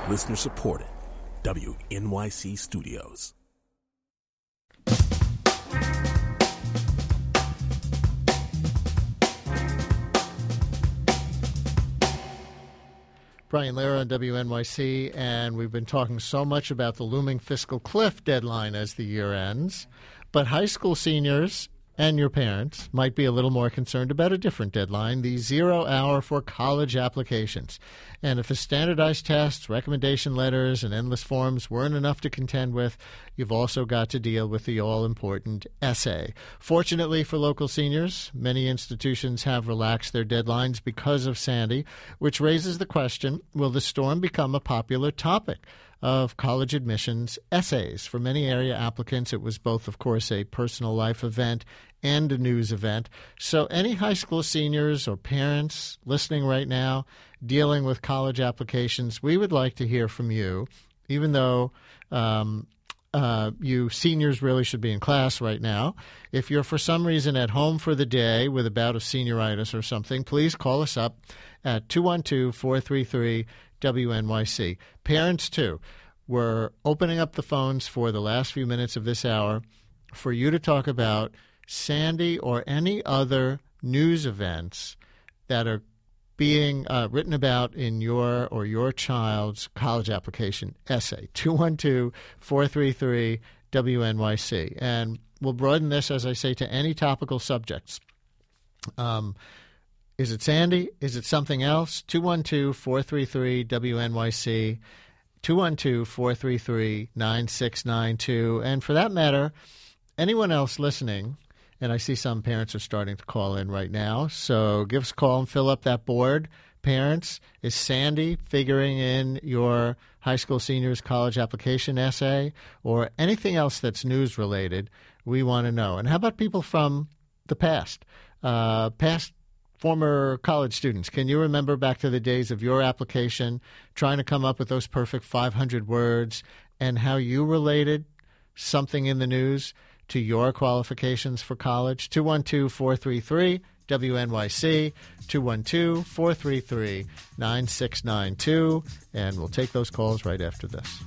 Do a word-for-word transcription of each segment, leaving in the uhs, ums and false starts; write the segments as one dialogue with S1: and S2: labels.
S1: Listener supported. W N Y C Studios.
S2: Brian Lehrer on W N Y C, and we've been talking so much about the looming fiscal cliff deadline as the year ends. But high school seniors and your parents might be a little more concerned about a different deadline, the zero hour for college applications. And if the standardized tests, recommendation letters, and endless forms weren't enough to contend with, you've also got to deal with the all-important essay. Fortunately for local seniors, many institutions have relaxed their deadlines because of Sandy, which raises the question, will the storm become a popular topic of college admissions essays? For many area applicants, it was both, of course, a personal life event and a news event. So any high school seniors or parents listening right now dealing with college applications, we would like to hear from you, even though um, uh, you seniors really should be in class right now. If you're for some reason at home for the day with a bout of senioritis or something, please call us up at two one two, four three three, W N Y C. Parents, too, we're opening up the phones for the last few minutes of this hour for you to talk about Sandy or any other news events that are being uh, written about in your or your child's college application essay. two one two, four three three, W N Y C. And we'll broaden this, as I say, to any topical subjects. Um, is it Sandy? Is it something else? two one two, four three three, W N Y C. two one two, four three three, nine six nine two. And for that matter, anyone else listening, and I see some parents are starting to call in right now, so give us a call and fill up that board. Parents, is Sandy figuring in your high school seniors college application essay or anything else that's news related? We want to know. And how about people from the past, uh, past former college students? Can you remember back to the days of your application, trying to come up with those perfect five hundred words and how you related something in the news to your qualifications for college? two one two, four three three, W N Y C, two one two, four three three, nine six nine two, and we'll take those calls right after this.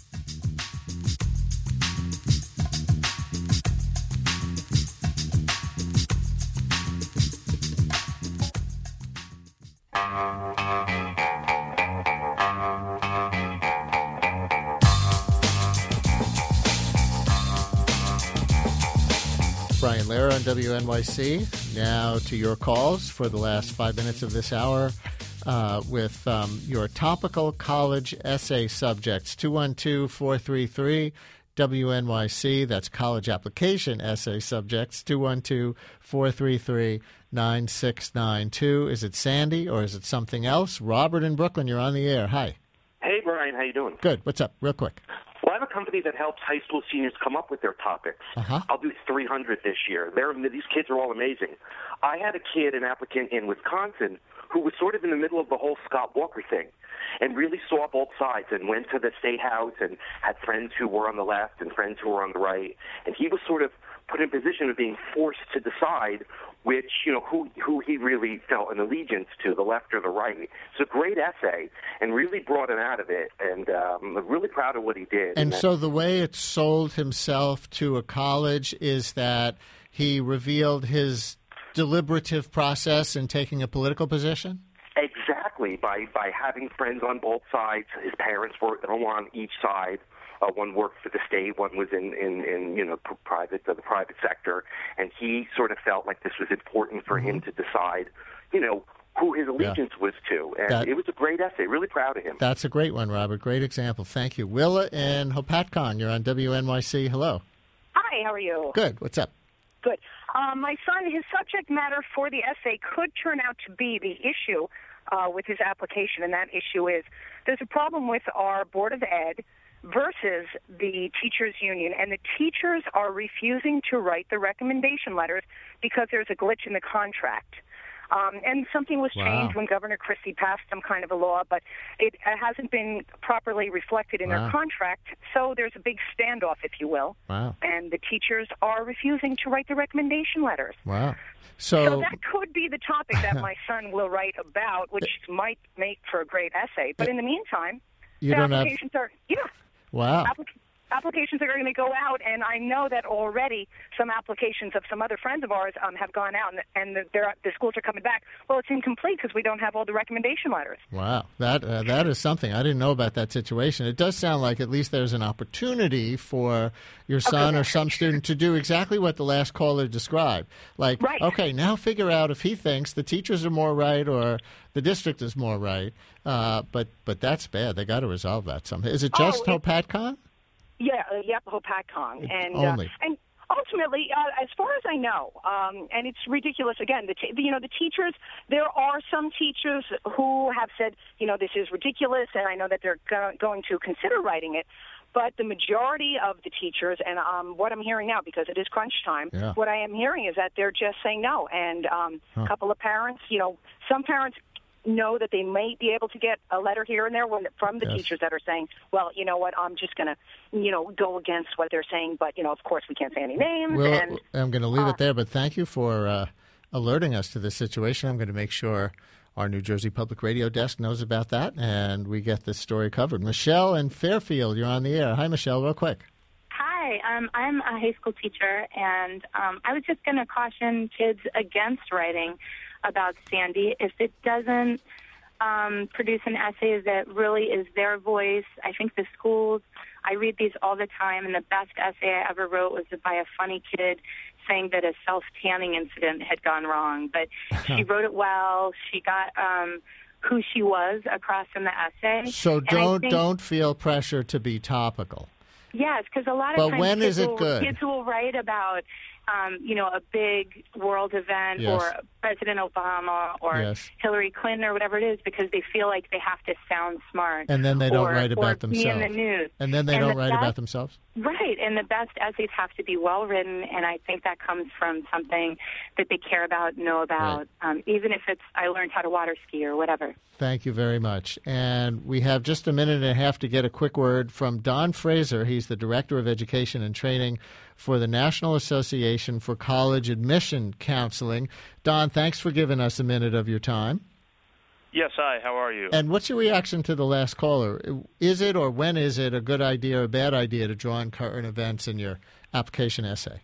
S2: Brian Lehrer on W N Y C. Now to your calls for the last five minutes of this hour uh, with um, your topical college essay subjects. two one two, four three three, W N Y C. That's college application essay subjects. two one two, four three three, nine six nine two. Is it Sandy or is it something else? Robert in Brooklyn, you're on the air. Hi.
S3: Hey, Brian. How you doing?
S2: Good. What's up? Real quick.
S3: Well, I have a company that helps high school seniors come up with their topics.
S2: Uh-huh.
S3: I'll do three hundred this year. They're, these kids are all amazing. I had a kid, an applicant in Wisconsin, who was sort of in the middle of the whole Scott Walker thing and really saw both sides and went to the state house and had friends who were on the left and friends who were on the right. And he was sort of put in a position of being forced to decide which, you know, who who he really felt an allegiance to, the left or the right. It's a great essay and really brought him out of it, and um, I'm really proud of what he did.
S2: And,
S3: and
S2: so the way it sold himself to a college is that he revealed his deliberative process in taking a political position?
S3: Exactly, by, by having friends on both sides. His parents were on each side. Uh, one worked for the state, one was in, in, in you know, private, uh, the private sector, and he sort of felt like this was important for mm-hmm. him to decide, you know, who his allegiance yeah. was to. And that, it was a great essay. Really proud of him.
S2: That's a great one, Robert. Great example. Thank you. Willa in Hopatcong, you're on W N Y C. Hello.
S4: Hi, how are you?
S2: Good. What's up?
S4: Good. Um, my son, his subject matter for the essay could turn out to be the issue uh, with his application, and that issue is there's a problem with our Board of Ed versus the teachers union, and the teachers are refusing to write the recommendation letters because there's a glitch in the contract. Um, and something was
S2: wow.
S4: changed when Governor Christie passed some kind of a law, but it, it hasn't been properly reflected in
S2: wow.
S4: their contract. So there's a big standoff, if you will.
S2: Wow.
S4: And the teachers are refusing to write the recommendation letters.
S2: Wow. So,
S4: so that could be the topic that my son will write about, which might make for a great essay. But in the meantime,
S2: You
S4: the
S2: don't have...
S4: applications are, yeah.
S2: Wow.
S4: Applic- applications are going to go out, and I know that already some applications of some other friends of ours um, have gone out, and, and the, the schools are coming back. Well, it's incomplete because we don't have all the recommendation letters.
S2: Wow. That uh, that is something. I didn't know about that situation. It does sound like at least there's an opportunity for your son
S4: okay.
S2: or some student to do exactly what the last caller described. Like,
S4: right.
S2: okay, now figure out if he thinks the teachers are more right or the district is more right. Uh, but but that's bad. They got to resolve that somehow. Is it just
S4: oh,
S2: HOPATCon?
S4: Yeah, uh, yeah, HOPATCon. And,
S2: Only.
S4: Uh, and ultimately, uh, as far as I know, um, and it's ridiculous, again, the t- you know, the teachers, there are some teachers who have said, you know, this is ridiculous, and I know that they're go- going to consider writing it. But the majority of the teachers, and um, what I'm hearing now, because it is crunch time,
S2: yeah.
S4: what I am hearing is that they're just saying no. And um,
S2: huh.
S4: a couple of parents, you know, some parents know that they may be able to get a letter here and there when, from the
S2: yes.
S4: teachers that are saying, well, you know what, I'm just going to, you know, go against what they're saying. But, you know, of course, we can't say any names.
S2: Well,
S4: and,
S2: I'm going to leave
S4: uh,
S2: it there, but thank you for uh, alerting us to this situation. I'm going to make sure our New Jersey Public Radio desk knows about that, and we get this story covered. Michelle in Fairfield, you're on the air. Hi, Michelle, real quick.
S5: Hi, um, I'm a high school teacher, and um, I was just going to caution kids against writing about Sandy. If it doesn't um, produce an essay that really is their voice, I think the schools, I read these all the time, and the best essay I ever wrote was by a funny kid saying that a self-tanning incident had gone wrong. But she wrote it well. She got um, who she was across in the essay.
S2: So
S5: And
S2: don't
S5: think,
S2: don't feel pressure to be topical.
S5: Yes, because a lot of
S2: But
S5: times
S2: when
S5: kids,
S2: is it
S5: will,
S2: good?
S5: kids will write about, um, you know, a big world event
S2: Yes.
S5: or President Obama or
S2: Yes.
S5: Hillary Clinton or whatever it is because they feel like they have to sound smart.
S2: And then they don't
S5: or,
S2: write about
S5: or be in
S2: themselves.
S5: the news.
S2: And then they
S5: And
S2: don't
S5: the
S2: write
S5: best-
S2: about themselves?
S5: Right, and the best essays have to be well written, and I think that comes from something that they care about, know about,
S2: Right.
S5: um, even if it's I learned how to water ski or whatever.
S2: Thank you very much. And we have just a minute and a half to get a quick word from Don Fraser. He's the Director of Education and Training for the National Association for College Admission Counseling. Don, thanks for giving us a minute of your time.
S6: Yes, hi, how are you?
S2: And what's your reaction to the last caller? Is it or when is it a good idea or a bad idea to draw on current events in your application essay?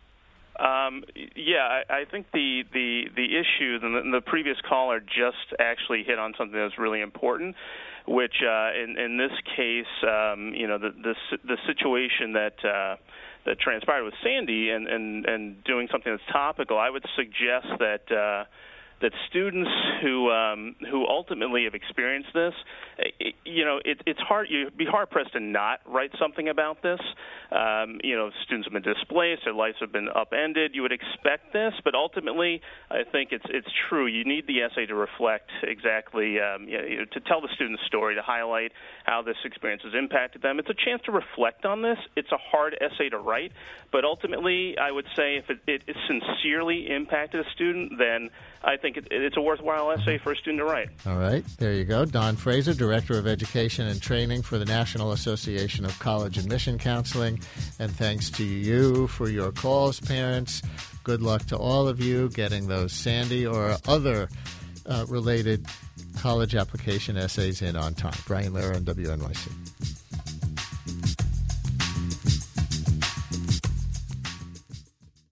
S6: Um, yeah, I, I think the, the, the issue, and the, the previous caller just actually hit on something that's really important, which uh, in, in this case, um, you know, the, the, the situation that uh, that transpired with Sandy and, and, and doing something that's topical, I would suggest that uh, that students who um, who ultimately have experienced this, it, you know, it, it's hard. You'd be hard pressed to not write something about this. Um, you know, students have been displaced, their lives have been upended. You would expect this, but ultimately, I think it's it's true. You need the essay to reflect exactly, um, you know, to tell the student's story, to highlight how this experience has impacted them. It's a chance to reflect on this. It's a hard essay to write, but ultimately, I would say if it, it, it sincerely impacted a student, then I think it, it's a worthwhile essay for a student to write.
S2: All right, there you go. Don Fraser, Director of Education and Training for the National Association of College Admission Counseling. And thanks to you for your calls, parents. Good luck to all of you getting those Sandy or other uh, related college application essays in on time. Brian Lehrer on W N Y C.